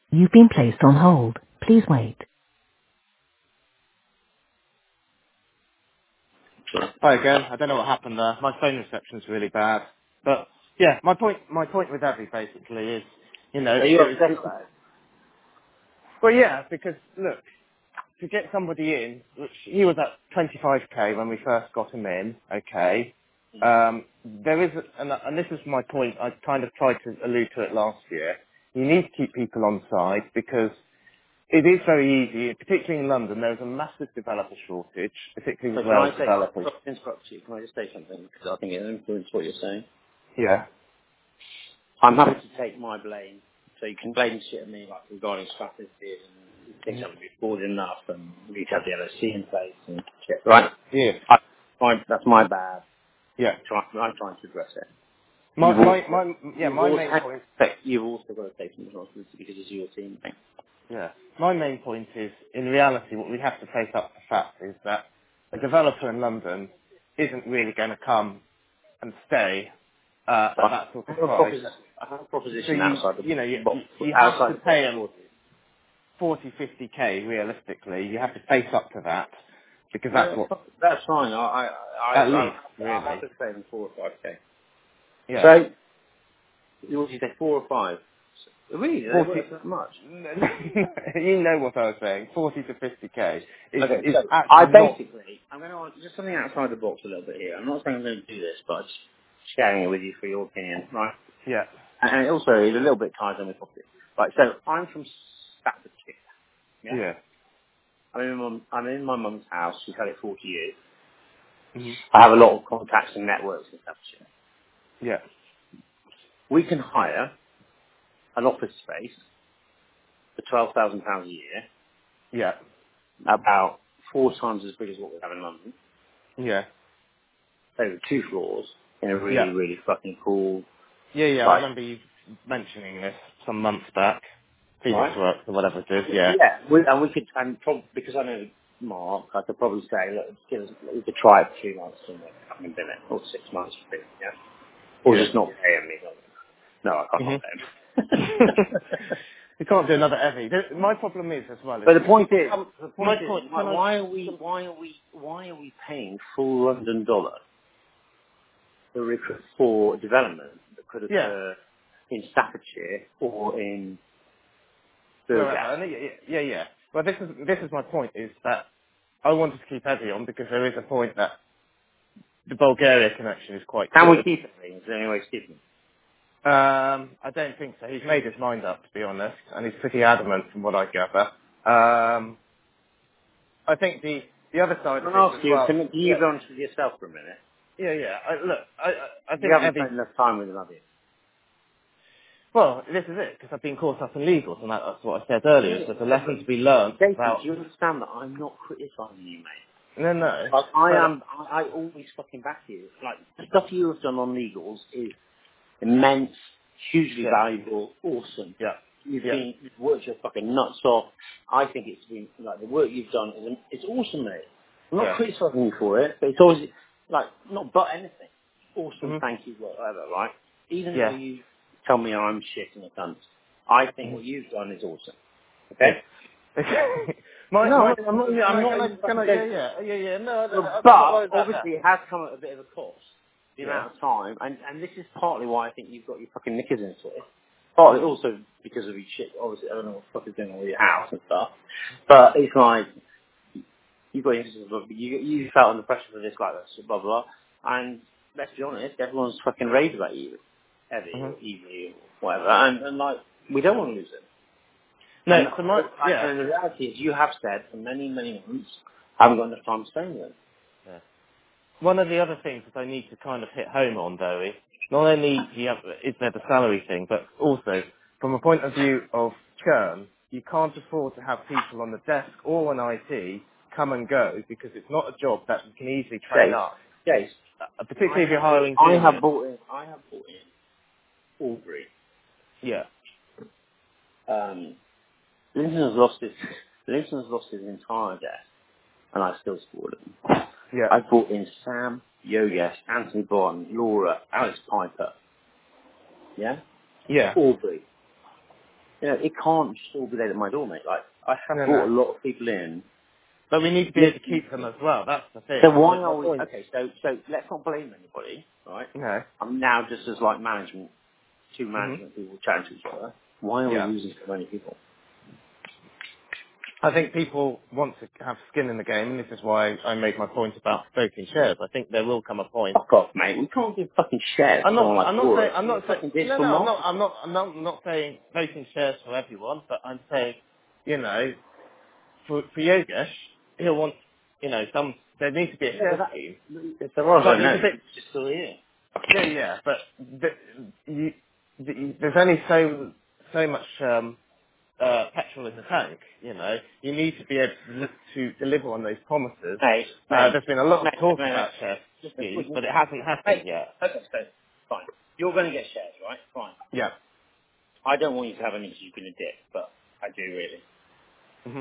You've been placed on hold. Please wait. Hi again. I don't know what happened there. My phone reception's really bad. But yeah, my point with Abby basically is, you know, Are you it upset was about it? well, yeah, because look, to get somebody in, which he was at 25k when we first got him in. Okay, there is, and this is my point. I kind of tried to allude to it last year. You need to keep people on side because it is very easy, particularly in London. There's a massive developer shortage, particularly So with can I Wales say, developers. interrupt you, can I just say something? Because I think it influences what you're saying. Yeah. I'm happy to take my blame. So you can blame shit at me, like regarding strategy and things Mhm. haven't been forward enough and we need to have the LOC in place and shit, right? Yeah. That's my bad. Yeah. I'm trying to address it. My You've my also, my yeah. My main point. you've also got to take some responsibility because it's your team. Yeah. My main point is, in reality, what we have to face up to fact is that a developer in London isn't really going to come and stay So at that sort I of have a price. proposition, So outside the you know box, you have outside to the box pay them for 40, 50k realistically. You have to face up to that because No, that's what that's fine. at I'm least happy really. to say 4 or 5k. Yeah. So, what did you say, 4 or 5? Really? They 40, work that much? you know what I was saying, 40 to 50k Okay, is so actually not, I'm going to just something outside the box a little bit here. I'm not saying I'm going to do this, but just sharing it with you for your opinion, right? yeah, And it also is a little bit ties in with property. Right, so I'm from Staffordshire, yeah? yeah, I'm in my mum's house. She's had it 40 years. hmm I have a lot of contacts and networks in Staffordshire. yeah, We can hire an office space for £12,000 a year, yeah, about 4 times as big as what we have in London, yeah, over 2 floors, in a yeah, really, really fucking cool yeah, I site. remember you mentioning this some months back, Phoenix Right? Works or whatever it is, yeah, Yeah, we could, because I know Mark, I could probably say, look, we could try it for 3 months and have him in it, or 6 months, yeah? Or yeah, just not pay him. No, I can't hmm not pay him. you can't do another Evie. My problem is as well is But the if you point is, come, my point, can I, why are we paying full London dollar for development that could yeah, occur in Staffordshire or in wherever, Burgess? and yeah. Well, this is my point is that I wanted to keep Evie on because there is a point that the Bulgaria connection is quite Can we good. keep it? Is there any way to keep it? I don't think so. He's made his mind up, to be honest, and he's pretty adamant from what I gather. I think the other side Can of I it ask as you, well. can you Yeah, be honest with yourself for a minute? yeah. I You think haven't Evie. spent enough time with him, have you? Well, this is it because I've been caught up in legals, and that's what I said earlier. So there's a lesson to be learned Jason, about. do you understand that I'm not criticising you, mate? No, Like, but I always fucking back you. Like, the stuff you have done on legals is immense, hugely yeah, valuable, awesome. yeah, You've yeah, worked your fucking nuts off. I think it's been, like, the work you've done it's awesome, mate. I'm not yeah, criticising you for it, but it's always, like, not but anything. Awesome, hmm thank you, whatever, right? Even though yeah, you tell me I'm shit and a cunt, I think hmm what you've done is awesome. yeah. Okay? my No, my I'm not can I even can fucking I joking. yeah no I'm not But worried about that. obviously it has come at a bit of a cost, the Yeah. amount of time, and this is partly why I think you've got your fucking knickers into it. Partly Mhm. also because of your shit. Obviously, I don't know what the fuck is going on with your house and stuff. But it's like you got you felt under pressure for this, like this, blah blah. And let's be honest, everyone's fucking raved about you, Evie Mhm. or Evie or whatever, and like we don't want to lose it. No, And, so my yeah. and the reality is, you have said for many many months, I haven't got enough time to stay with them. Yeah. One of the other things that I need to kind of hit home on, though, is not only is there the salary thing, but also from a point of view of churn, you can't afford to have people on the desk or on IT come and go because it's not a job that you can easily train Chase, up, Chase, particularly if you're hiring I have juniors. bought in Aubrey. Yeah. Linton has lost his entire desk, and I still support him. Yeah. I bought in Sam, Yogesh, Anthony Bond, Laura, Alex Piper, yeah, Yeah. Aubrey. you know, it can't just all be laid at my door, mate. Like, I have No, brought no. a lot of people in. But we need to be able to Listen keep to them me. as well. That's the So thing. why My are we, point. okay, so let's not blame anybody, right? No. I'm now just as like management, two Mhm. management people chatting to each other. Why are we Yeah. losing so many people? I think people want to have skin in the game, and this is why I made my point about voting shares. I think there will come a point. Fuck off, mate. We can't give fucking shares to I'm not. someone like I'm not saying. Boris. I'm We're not a saying. fucking No, digital no. I'm not. marketer. I'm not. I'm not saying voting shares for everyone, but I'm saying, you know, for Yogesh, he'll want, you know, some. There needs to be a Yeah, but share that, scheme. if there was, I But there's know. a bit. It's just still here. Yeah, yeah. But there's only so much petrol in the tank. You know, you need to be able to deliver on those promises. Mate, mate, There's been a lot of mate, talk mate, mate. about share Listen, schemes, listen. but it hasn't happened Mate, yet. okay, so, fine. You're going to get shares, right? Fine. Yeah. I don't want you to have any because you've been a dick, but I do really. hmm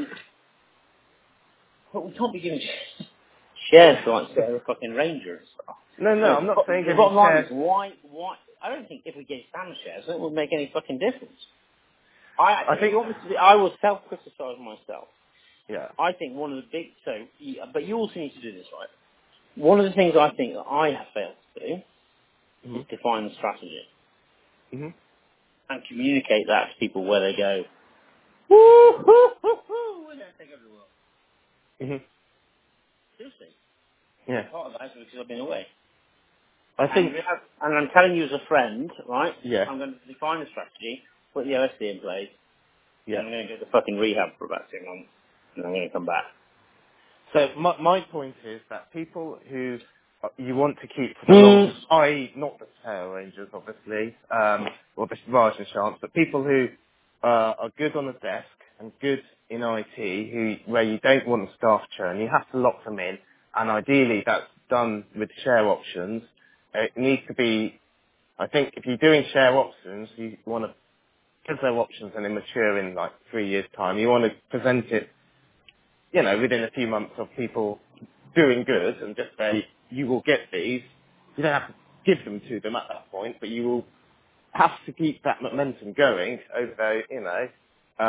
But we can't be giving shares to like Sarah fucking Ranger and stuff. No, You no, know, I'm not saying the giving bottom line is shares. why, I don't think if we gave Sam shares, it would make any fucking difference. I, I if think. you want me to be, I will self-criticize myself. Yeah. I think one of the big, but you also need to do this, right? One of the things I think that I have failed to do hmm is define the strategy hmm and communicate that to people where they go, woo, hoo, hoo, hoo, we're going to take over the world. hmm Seriously. Yeah. Part of that is because I've been away. I think. And I'm telling you as a friend, right, Yeah. I'm going to define a strategy, put the OSD in place, and Yeah. I'm going to go to fucking rehab for about 2 months, and I'm going to come back. So my point is that people who you want to keep for the long, Mm. i.e. not the tail rangers, obviously, or the Raj and Chance, but people who are good on the desk and good in IT, where you don't want staff churn, you have to lock them in, and ideally that's done with share options. It needs to be, I think, if you're doing share options, you want to give their options and they mature in like 3 years' time. You want to present it, you know, within a few months of people doing good and just say, you will get these. You don't have to give them to them at that point, but you will have to keep that momentum going over, you know.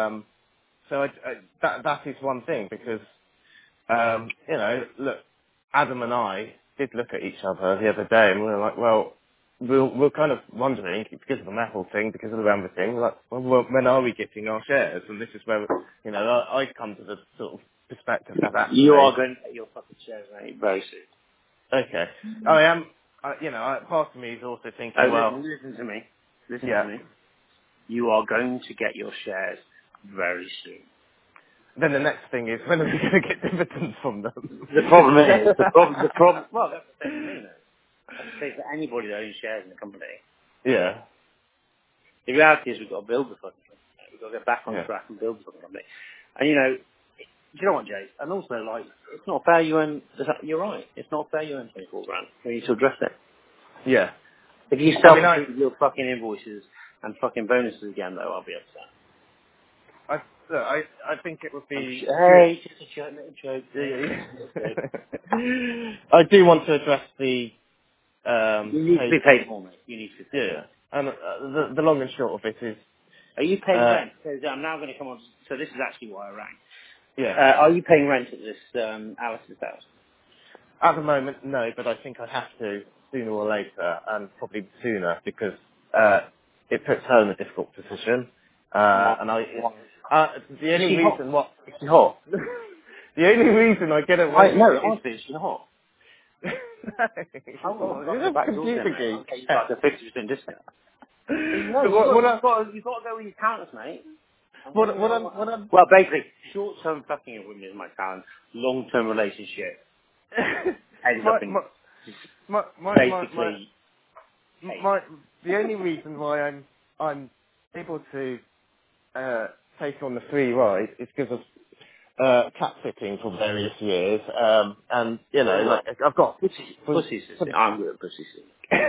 So that is one thing because, you know, look, Adam and I did look at each other the other day and we were like, well, we're kind of wondering, because of the metal thing, because of the Rambo thing, like, well, when are we getting our shares? And this is where, you know, I come to the sort of perspective that You actually, are going to get your fucking shares, mate, very soon. okay, I am, you know, part of me is also Oh, thinking, well, listen to me. Listen to yeah, me. You are going to get your shares very soon. then the next thing is, when are we going to get dividends from them? The problem, well, that's the same for me, though. That's the same for anybody that owns shares in the company. Yeah, The reality is we've got to build the fucking company. We've got to get back on yeah. track and build the fucking company. And, you know, do you know what, Jay? And also, like, it's not fair you earn, you're right, it's not fair you earn 24 grand. We need to address it. Yeah. If you I mean, self-approve your fucking invoices and fucking bonuses again, though, I'll be upset. I, look, I think it would be good. Hey, just a joke, little joke, Yeah, mate. yeah, Little joke. yeah. I do want to address the You need to paid. be paid more, mate. You need to be Yeah, paid yeah. more. And the long and short of it is, Are you paying uh, rent? So I'm now going to come on. So this is actually why I rang. yeah. Are you paying rent at this Alice's house? At the moment, no, but I think I have to sooner or later, and probably sooner because it puts her in a difficult position. Why? And I, Why? the Is only she hot? reason what, Is she hot? the only reason I get away I with no, it is honestly, is she hot? she's Oh, not. I'll She's go a back doors then, computer mate. I'll geek. get you like a 50% discount. No, But you've got to go with your talents, mate. I'm telling you now. what I'm Well, basically, short-term fucking with women is my talent. Long-term relationship ends my up in my my basically hate. my the only reason why I'm able to take on the free ride is because of cat sitting for various years, and you know, Oh, like I've got for, pussy for sitting. I'm good at pussy sitting.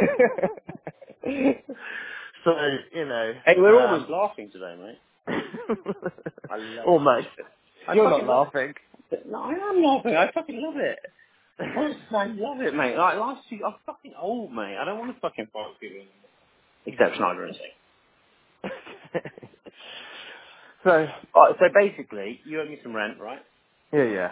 so you know, Hey, we're almost laughing today, mate. I love that almost. shit. I You're not fucking love laughing. it. No, I am laughing. I fucking love it. Honestly, I love it, mate. Like, life's too, I'm fucking old, mate. I don't want to fucking fight people anymore. Except Schneider and thing. So, So basically, you owe me some rent, right? yeah.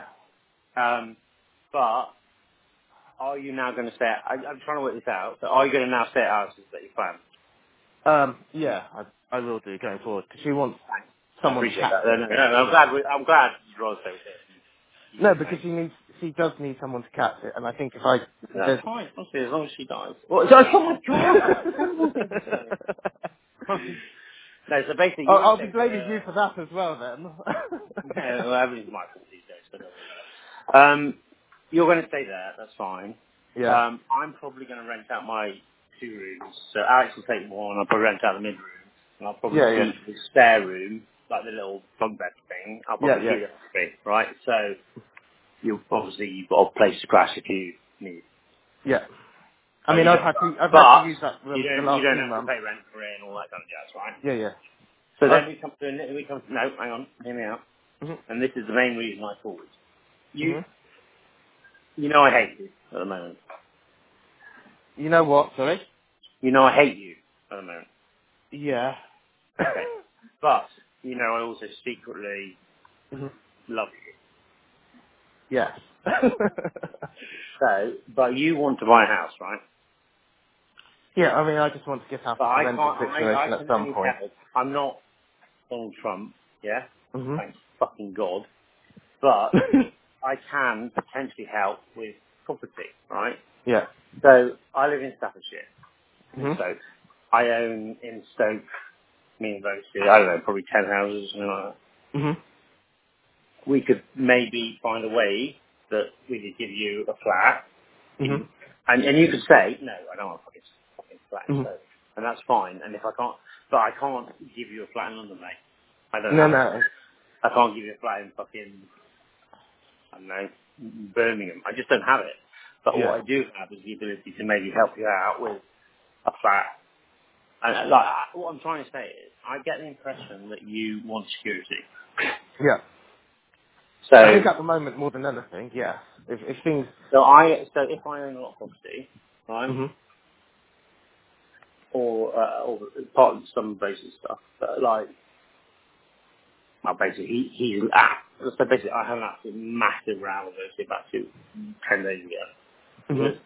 But are you now going to stay? I'm trying to work this out. But are you going to now stay at houses that you plan? Yeah, I will do going forward, because she wants Thanks. I someone to appreciate catch that. No, it, no, no, I'm basically. glad. I'm glad you'd rather stay with it. No, You, because mate. she does need someone to catch it, and I think if I, No, that's there's... fine. Honestly, as long as she dies. Well, oh my god, that's a terrible thing to say. No, so basically, you want I'll to be stay with blaming you for that as well, then. yeah, well, everything's my fault these days, so don't worry about it. You're going to stay there, that's fine. Yeah. I'm probably going to rent out my 2 rooms. So Alex will take one, I'll probably rent out the mid-room, and I'll probably Yeah, yeah. keep the spare room, like the little bunk bed thing, I'll Yeah, probably yeah. keep it free, right? So, you've got a place to crash if you need. Yeah. I But mean, you I've don't, had to but use that you the don't, you last don't few have to months. pay rent for it and all that kind of jazz, right? Yeah, yeah. So I've, then no, hang on, hear me out. hmm And this is the main reason I called. hmm You know I hate you at the moment. You know what? Sorry. You know I hate you at the moment. Yeah. Okay. But, you know I also secretly hmm love you. Yes. So, but you want to buy a house, right? Yeah. I mean, I just want to get out But of the I rental can't, I situation at can some only point. help. I'm not Donald Trump, yeah? hmm Thank fucking God. But I can potentially help with property, right? Yeah. So, I live in Staffordshire, in hmm Stoke. I own in Stoke, me and Bosie, I don't know, probably 10 houses, something like that. hmm We could maybe find a way that we could give you a flat hmm in, and you could say, no, I don't want a fucking flat, hmm so, and that's fine. And if I can't, but I can't give you a flat in London, mate. I don't No, have it. no. I can't give you a flat in fucking, I don't know, Birmingham. I just don't have it. But Yeah. what I do have is the ability to maybe help you out with a flat. And like, what I'm trying to say is, I get the impression that you want security. Yeah. I So, think at the moment, more than anything, yeah. If things... so if I own a lot of property, right? hmm Or part of some basic stuff. But like, well, basically, so basically, I had an absolute massive row with Lucy about 10 days ago. hmm Because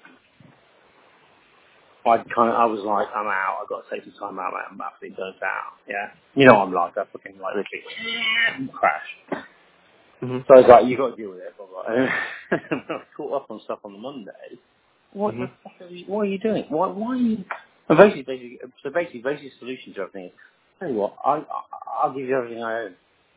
I was like, I'm out, I've got to take some time out, mate, I'm absolutely burnt out, yeah? You know I'm like, I fucking like, literally, crash. hmm So I was like, you got to deal with it, blah, blah. And I was caught up on stuff on the Monday. What hmm the fuck what are you doing? Why are you... And basically, solution to everything is, tell you what, I'll give you everything I own.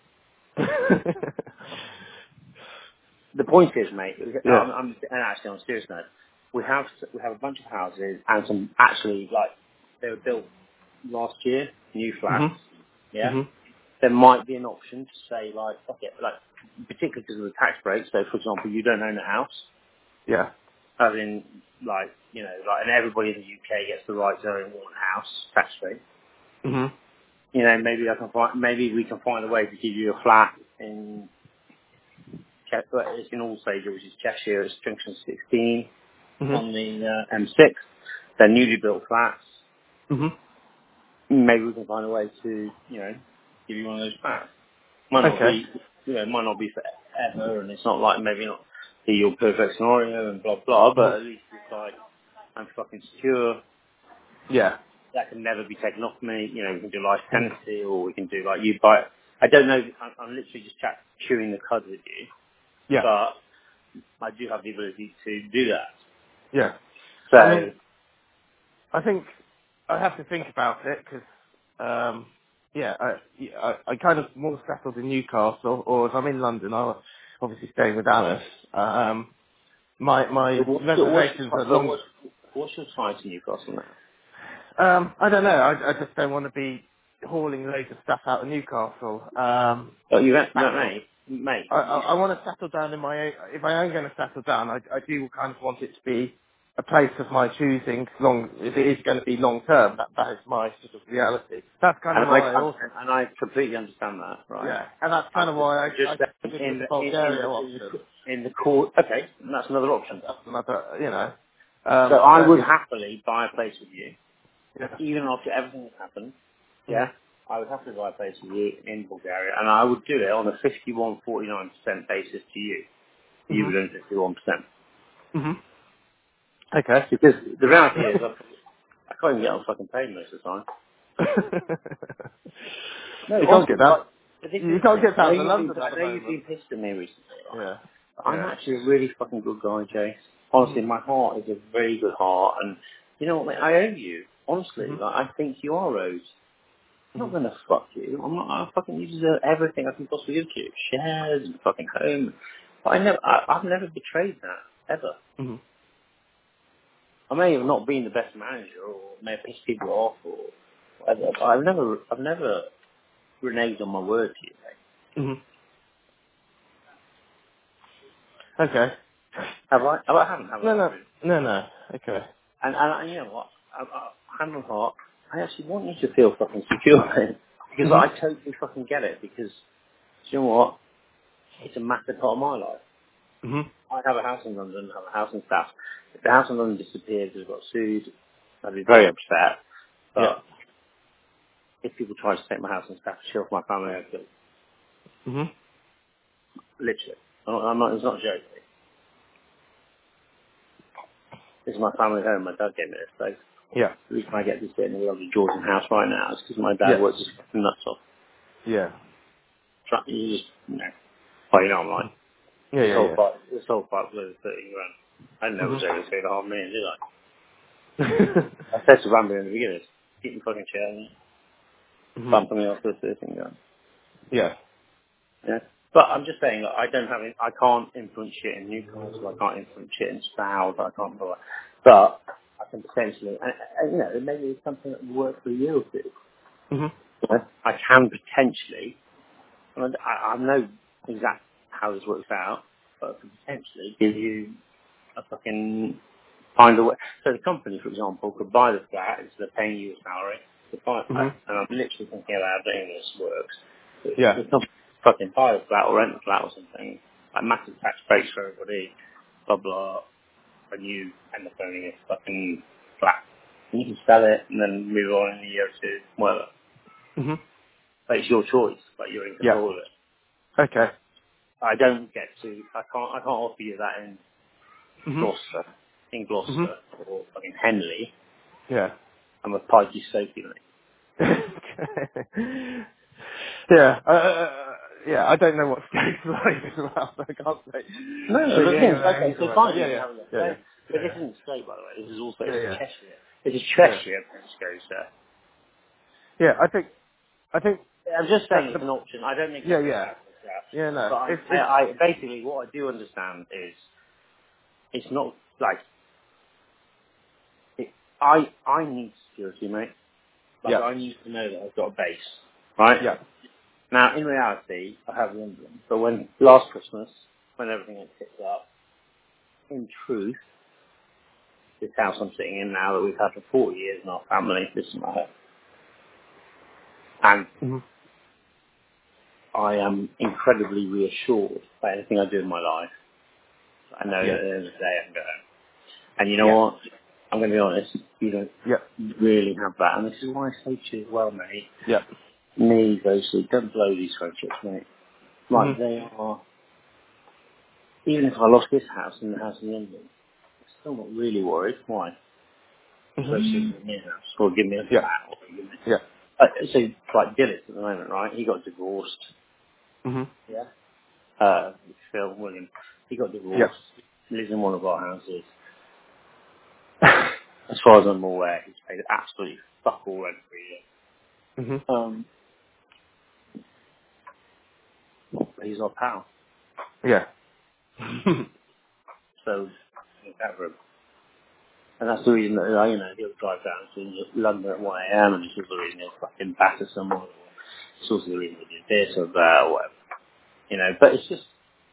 The point is, mate, yeah. and actually on a serious note, we have a bunch of houses and some actually like they were built last year, new hmm flats. Yeah, hmm there might be an option to say like, okay, like particularly because of the tax break. So, for example, you don't own a house, Yeah. as in like and everybody in the UK gets the right to own one house tax free. hmm You know, maybe we can find a way to give you a flat in it's in Allsager, which is Cheshire, it's Junction 16 hmm on the M6. They're newly built flats. hmm Maybe we can find a way to, give you one of those flats. Might not Okay. be, it might not be forever, and it's not like maybe not be your perfect scenario and blah blah. hmm But at least it's like I'm fucking secure. Yeah. That can never be taken off me. You know, we can do life hmm tenancy, or we can do like you buy. I don't know. I'm literally just chewing the cud with you, Yeah. but I do have the ability to do that. Yeah. I mean, So, I think I have to think about it because, yeah, I kind of more settled in Newcastle, or if I'm in London, I'll obviously stay with Alice. My reservations are long. what's your tie to Newcastle now? I don't know. I just don't want to be hauling loads of stuff out of Newcastle. Oh, you went, That's all. mate. I want to settle down in my own, if I am going to settle down, I do kind of want it to be a place of my choosing, if it is going to be long term, that is my sort of reality. That's kind of why I also, And I completely understand that, right? yeah, and that's I'm kind of why just I saying considered the Bulgaria option. in the core. Okay, that's another option. That's another, So I so would yeah, happily buy a place with you, yeah, even after everything has happened. hmm Yeah. I would have to buy a place in Bulgaria, and I would do it on a 51-49% basis to you. You Mhm. would own 51%. Mhm. Okay. Because the reality is, I can't even get on fucking paid most of the time. No, You can't honestly, get down. like, but this You is the can't thing. get down to London at I the know you've moment. been pissed at me recently, right? Yeah. I'm Yeah. actually a really fucking good guy, Jay. Honestly, Mhm. my heart is a very good heart, and you know what, mate? I owe you. Honestly, Mhm. like, I think you are owed. I'm not Mhm. gonna fuck you. I'm not. I fucking you deserve everything I can possibly give to you. Shares and fucking home. But I've never betrayed that ever. Mhm. I may have not been the best manager, or may have pissed people off, or whatever. But I've never reneged on my word to you, mate. Mhm. Okay. Have I? Oh, I haven't, have No, I? no, Really? no, no. Okay. And you know what? Hand on heart, I actually want you to feel fucking secure, mate. Because Mhm. I totally fucking get it. Because you know what? It's a massive part of my life. Mhm. I have a house in London, have a house in Staff. If the house in London disappears, we've got sued, I'd be very upset. Yeah. But if people try to take my house in Staff, chill off my family, I'd go, Mhm. literally. I'm not, it's not a joke. This is my family home. My dad gave me this place. Yeah. The reason I get to sit in the lovely Georgian house right now is because my dad Yeah. works his fucking nuts off. Yeah. You just, well, you know what I'm like. Mhm. Yeah. This Yeah. whole Yeah. fight, this whole fight was over 30 grand. I didn't know it was Mhm. over 3.5 million, did I? I said to Rambo in the beginning, keep your fucking chair and mhm. bumping me off this 13 grand. Yeah. Yeah. But I'm just saying, like, I can't influence shit in Newcastle, I can't influence shit in Slough, I can't do it. But I can potentially, and, you know, maybe it's something that will work for a year or two. Mhm. You know? I can potentially, and I know exactly how this works out, but I can potentially give you a fucking find a way. So the company, for example, could buy the flat instead of paying you a salary. Mhm. And I'm literally thinking about how doing this works. Yeah. The company fucking buy the flat or rent the flat or something. Like massive tax breaks for everybody. Blah blah. And you end up owning a fucking flat. And you can sell it and then move on in a year or two, whatever. Mhm. But it's your choice. Like you're in Yeah. control of it. Okay. I don't get to. I can't offer you that in Mhm. Gloucester, Mhm. or fucking Henley. Yeah. I'm a pikey soapy, mate. yeah. Yeah. I don't know what state's like as well, so I can't say. No, But no, the yeah, thing you is, know, okay, he's so alright. fine, Yeah. you can Yeah. have a look. Yeah. So, Yeah. but this Yeah. isn't straight, by the way. This is also, Yeah. it's Yeah. Cheshire. It is Yeah. Cheshire postcode, sir. Yeah. I think I'm just saying that it's the. an option. I don't make Yeah. every Yeah. house like that. Yeah. No. But It's. I basically, what I do understand is, it's not, like, it, I need security, mate. Like, Yeah. I need to know that I've got a base, right? Yeah. Now, in reality, I have London. But when, last Christmas, when everything had picked up, in truth, this house I'm sitting in now that we've had for 40 years in our family, this is my home. And Mhm. I am incredibly reassured by anything I do in my life. I know that Yeah. at the end of the day I can go home. And you know Yeah. what? I'm going to be honest, you don't Yeah. really have that. And this is why I say to you as well, mate, Yeah. me, basically, don't blow these friendships, mate. Like, Mhm. they are, even if I lost this house and the house in London, I'm still not really worried. Why? So give Mhm. me a house, or give me a Yeah. flat, or give me... Yeah. So, like Dillis at the moment, right? He got divorced. Mhm. Yeah. Phil Williams. He got Yeah. divorced. Lives in one of our houses. As far as I'm aware, he's paid absolutely fuck all rent for a year. Mhm. But he's our pal. Yeah. So, look out for him. And that's the reason that, he'll drive down to London at 1 a.m. and it's also the reason he'll fucking batter someone. Or it's also the reason he'll do this or that or whatever. But it's just,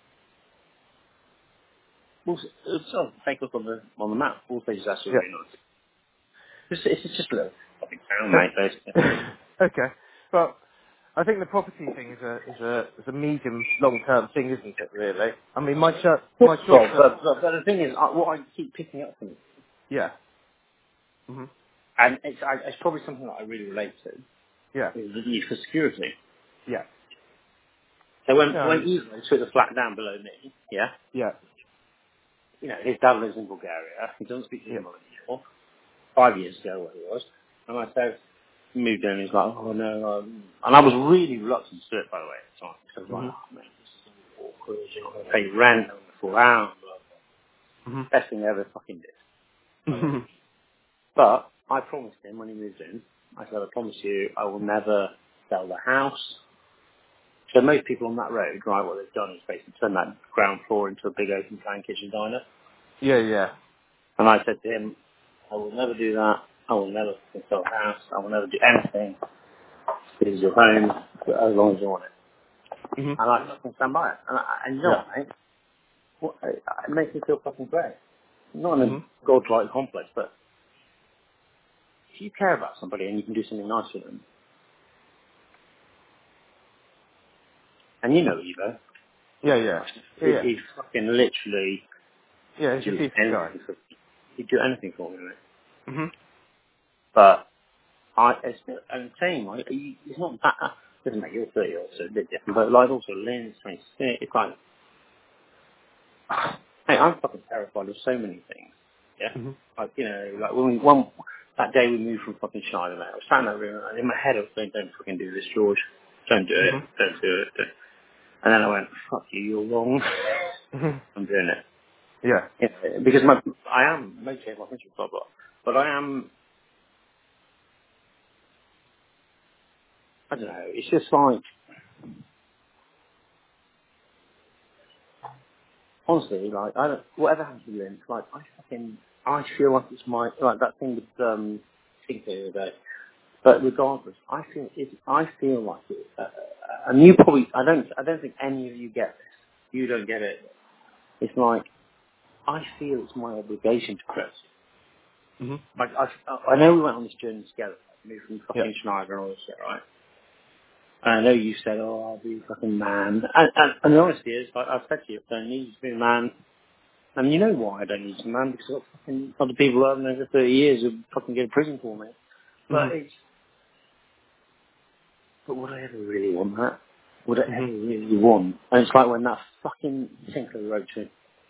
it's sort of take a look on the map. All things that's yeah. really nice. It's just a little fucking town, mate, basically. okay. Well, I think the property thing is a medium long term thing, isn't it? Really. I mean, my short Well, term. but the thing is, what I keep picking up from it, Yeah. Mhm. and it's probably something that I really relate to, Yeah. is the need for security. Yeah. So when No. Ivo took the flat down below me, yeah, Yeah. you know, his dad lives in Bulgaria. He doesn't speak Yeah. English anymore. 5 years ago, what it was. And I said, moved in, and he's like, oh no, and I was really reluctant to do it, by the way, at the time. Because I was like, Mhm. oh man, this is so awkward, you're not going to pay rent, I'm going to fall out, blah, blah. Mhm. Best thing I ever fucking did, by the way. Mhm. But I promised him when he moved in, I said, I promise you, I will never sell the house. So most people on that road, right, what they've done is basically turn that ground floor into a big open plan kitchen diner. Yeah. Yeah. And I said to him, I will never do that. I will never fucking sell a house. I will never do anything. This is your home, but as long as you want it. Mhm. And I fucking stand by it. And you know Yeah. what, mate? It makes me feel fucking great. Not in a Mhm. godlike complex, but if you care about somebody and you can do something nice for them, and you know Evo, Yeah. Yeah. Yeah. Yeah. he's fucking literally Yeah. He's a do decent guy. anything for he'd do anything for me, mate. Mhm. But and saying like it's not that doesn't make you 30 years so a bit different, but like also Lynn's 26, it's like hey, I'm fucking terrified of so many things. Yeah? Mhm. Like, you know, like when that day we moved from fucking Schneider, mate, I was sat in that room and in my head I was saying, don't fucking do this, George. Don't do it. Mhm. Don't do it. Don't. And then I went, fuck you, you're wrong. Mhm. I'm doing it. Yeah. Yeah, because I am motivated, my friendship, blah, blah. But I am, I don't know, it's just like, honestly, like, I don't, whatever happens to Lynn, like, I feel like it's my, like that thing with, Think the other day. But regardless, I feel like it, and you probably, I don't think any of you get this. You don't get it. It's like, I feel it's my obligation to Chris. Mhm. Like, I know we went on this journey together, like, moved from Yeah. fucking Schneider and all this shit, right? And I know you said, oh, I'll be a fucking man. And the honesty is, like, I've said to you, I don't need you to be a man. And you know why I don't need you to be a man? Because I've got fucking other people who I've known for 30 years who fucking go to prison for me. But Mhm. but would I ever really want that? Would I ever Mhm. really want? And it's like when that fucking Tinkler wrote to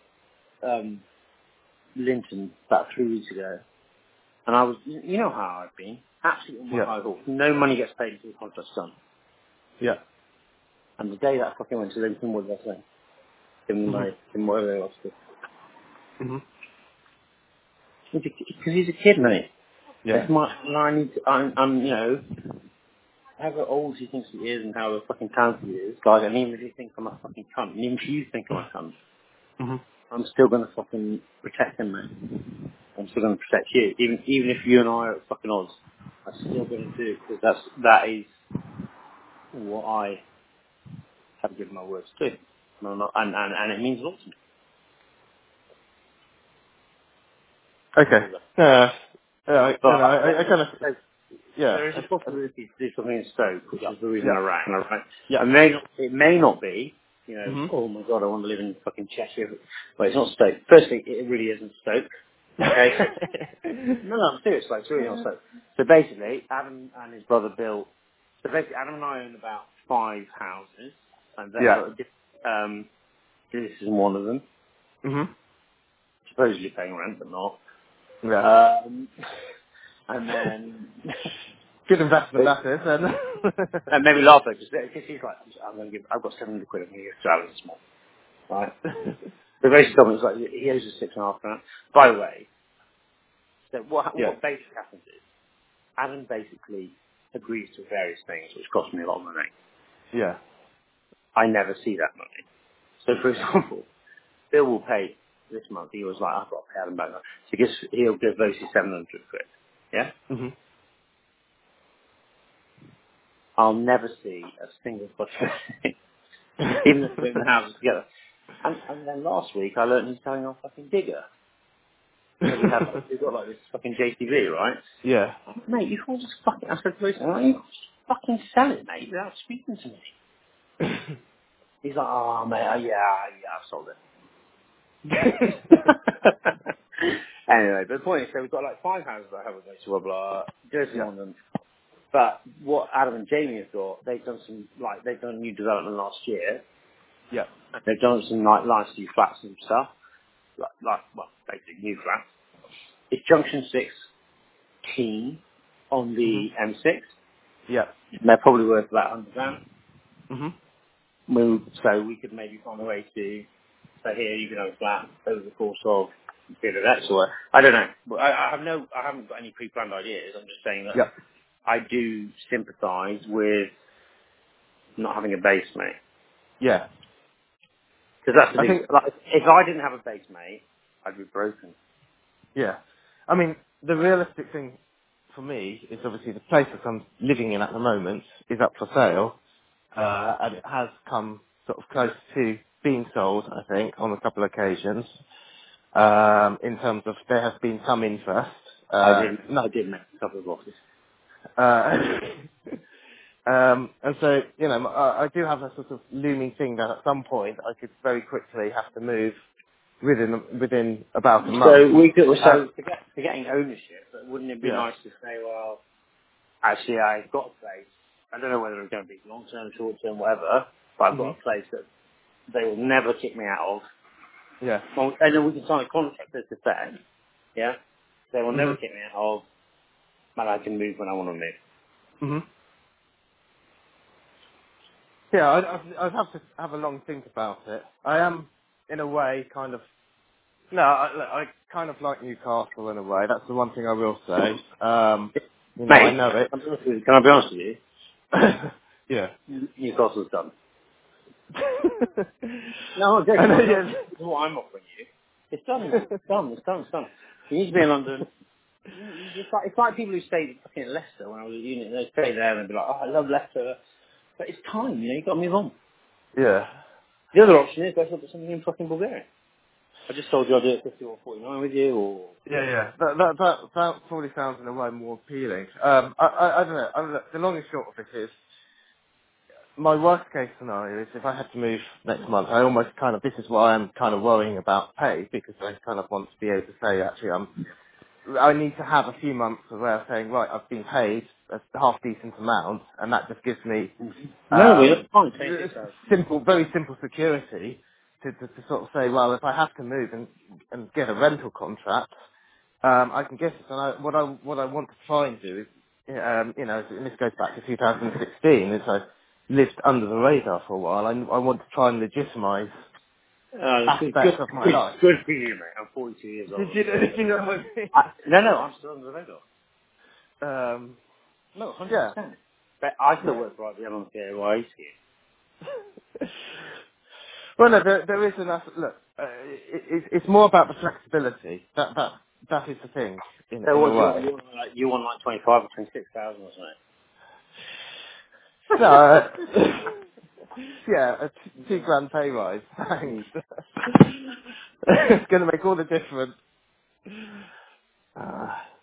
Linton about 3 weeks ago, and I was, you know how I've been, absolutely on my Yeah. high horse. No money gets paid until the contract's done. Yeah. And the day that I fucking went to Linton, what did I say? Give them the Mhm. money, give them whatever they lost to. Mhm. Because he's a kid, mate. Yeah. That's my, and I need to, I'm, you know, however old he thinks he is and how fucking talented he is, like, and even if he thinks I'm a fucking cunt, and even if you think I'm a cunt, Mhm. I'm still going to fucking protect him, mate. I'm still going to protect you. Even if you and I are at fucking odds, I'm still going to do because that is what I have given my words to. No, no, and it means a lot to me. Okay. There you go. Yeah. Yeah. But I kind of. Yeah. there is a possibility to do something in Stoke, which Yeah. is the reason I Yeah. rang. Right? Yeah. It may not be, you know, Mhm. oh my god, I want to live in fucking Cheshire. Well, it's not Stoke. Firstly, it really isn't Stoke. Okay, so no, I'm serious. Like, it's really not Stoke. So basically, Adam and his brother built. So basically, Adam and I own about 5 houses, and Yeah. this is one of them. Mhm. Supposedly paying rent, but not. Yeah. Um, and then Good investment that is. Then. and maybe laugh at because he's like, I've got 700 quid. I'm going to give to Alan small, right? The basically told me it's like he owes us 6.5 grand. By the way, so Yeah. what basically happens is Adam basically agrees to various things, which cost me a lot of money. Yeah. I never see that money. So, for example, Bill will pay this month. He was like, I've got to pay Adam back. So he'll give Lucy 700 quid. Yeah? Mhm. I'll never see a single fucking thing, even if we're in the houses together. And then last week I learned he's selling our fucking digger. So we've got like this fucking JTV, right? Yeah. Mate, you can't just fucking, I said to Lucy, why don't you just fucking sell it, mate, without speaking to me? He's like, oh, mate, yeah, I've sold it. Anyway, but the point is, so we've got like 5 houses that I have with Lucy, blah, blah, Jersey, Yeah. London. But what Adam and Jamie have got, they've done new development last year. Yeah. They've done some nice new flats and stuff, well, basically new flats. It's Junction 6 keen on Mhm. the M6. Yeah. And they're probably worth about 100 grand. Mhm. So we could maybe find a way to say, here, you can have a flat over the course of a bit of X or I don't know. But I haven't got any pre-planned ideas. I'm just saying that Yeah. I do sympathise with not having a base mate. Yeah. Because that's the I thing. think. Like, if I didn't have a base mate, I'd be broken. Yeah. I mean, the realistic thing for me is obviously the place that I'm living in at the moment is up for sale, and it has come sort of close to being sold, I think, on a couple of occasions. In terms of there has been some interest. I Not, did make a couple of losses. uh, and so, you know, I do have a sort of looming thing that at some point I could very quickly have to move within about a month. So we could, Uh, forgetting ownership, but wouldn't it be yeah. nice to say, well, actually I've got a place. I don't know whether it's going to be long term, short term, whatever, but I've Mhm. got a place that they will never kick me out of. Yeah. Well, and then we can sign a contract that's the fair. Yeah? They will never Mhm. kick me out of, and I can move when I want to move. Mhm. Yeah, I'd have to have a long think about it. I am, in a way, kind of. No, I kind of like Newcastle in a way. That's the one thing I will say. You know, I Mate, know it. can I be honest with you? Yeah. Newcastle's done. No, I'm I joking. know, I'm not. yeah. This is what I'm offering you. It's done, mate. It's done. It's done. It's done. You need to be in London. It's like people who stayed fucking in Leicester when I was at uni. They stay there and they'd be like, oh, I love Leicester. But it's time, you know, you've got to move on. Yeah. The other option is go look at something in fucking Bulgaria. I just told you I'd do it 50 or 49 with you, or... Yeah, yeah. That probably sounds in a way more appealing. I don't know. The long and short of it is, my worst case scenario is if I had to move next month, I almost kind of, this is why I'm kind of worrying about pay, because I kind of want to be able to say, actually, I need to have a few months of where I'm saying, right, I've been paid a half decent amount, and that just gives me No, we that's fine. very simple security to sort of say, well, if I have to move and get a rental contract, I can get it. And what I want to try and do is, you know, and this goes back to 2016, is I lived under the radar for a while. I want to try and legitimise It's aspects of my life. good for you, mate. I'm 42 years Did old. you, did you know what I mean? No, I'm still on the radar. No, 100%. Yeah. But I still Yeah. work for IBM on the PAYE scheme. Well, no, there is enough. Look, it's more about the flexibility. That is the thing So in a what do you way. want? You want like 25 or 26,000 or No, yeah, a two grand pay rise. Thanks. something? It's going to make all the difference.